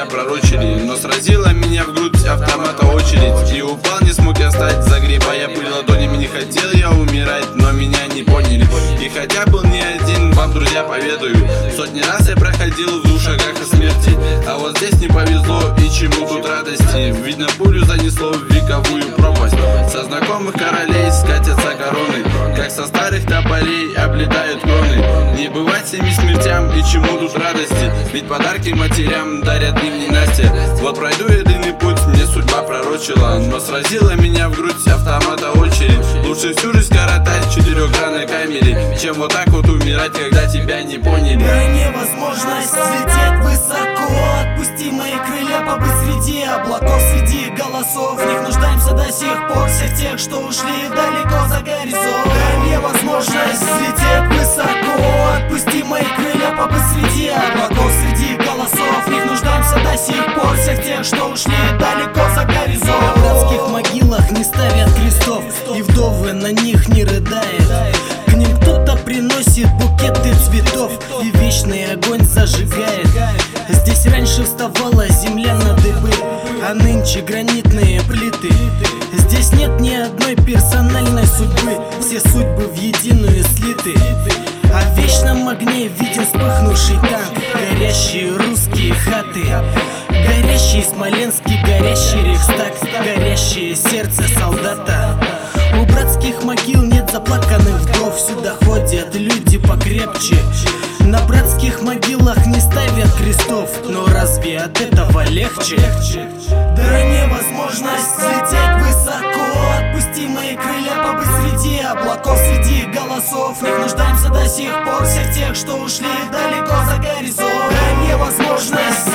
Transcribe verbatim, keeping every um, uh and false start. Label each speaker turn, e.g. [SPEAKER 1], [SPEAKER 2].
[SPEAKER 1] крылья пророчили, но сразила меня в грудь автомата очередь. И упал, не смог я встать, загребая пыль ладонями. Не хотел я умирать, но меня не поняли. И хотя был не один, вам, друзья, поведаю, сотни раз я проходил в двух шагах от смерти. А вот здесь не повезло, и чему тут радости? Видно, пулю занесло в вековую пропасть. Со знакомых королей скатятся короны, как со старых тополей облетают кроны. Не бывать всеми смертям, и чему тут радости? Ведь подарки матерям дарят им ненастья. Вот пройду я длинный путь, мне судьба пророчила, но сразила меня в грудь автомата очередь. Лучше всю жизнь коротать в четырехгранной камере, чем вот так вот умирать, когда тебя не поняли.
[SPEAKER 2] Да невозможность взлететь высоко, отпусти мои крылья побыть среди облаков, среди голосов. В них нуждаемся до сих пор, всех тех, что ушли далеко за горизонт. Да невозможность взлететь высоко, отпусти мои крылья побыть среди облаков, среди голосов. В них нуждаемся до сих пор, всех тех, что ушли далеко за горизонт. На братских могилах не ставят крестов, и вдовы на них не рыдают. К ним кто-то приносит букеты цветов и вечный огонь зажигает. Здесь раньше вставала земля на дыбы, а нынче гранитные плиты. Здесь нет ни одной персональной судьбы, все судьбы в единую слиты. А в вечном огне виден вспыхнувший танк, горящие русские хаты, горящий Смоленский, горящий Рейхстаг, горящее сердце солдата. У братских могил нет заплаканных вдов, сюда ходят люди покрепче. На братских могилах не ставят крестов, но разве от этого легче? Да невозможность взлететь высоко, отпусти мои крылья побыть среди облаков, среди голосов. В них нуждаемся до сих пор, всех тех, что ушли далеко за горизонт. Да невозможность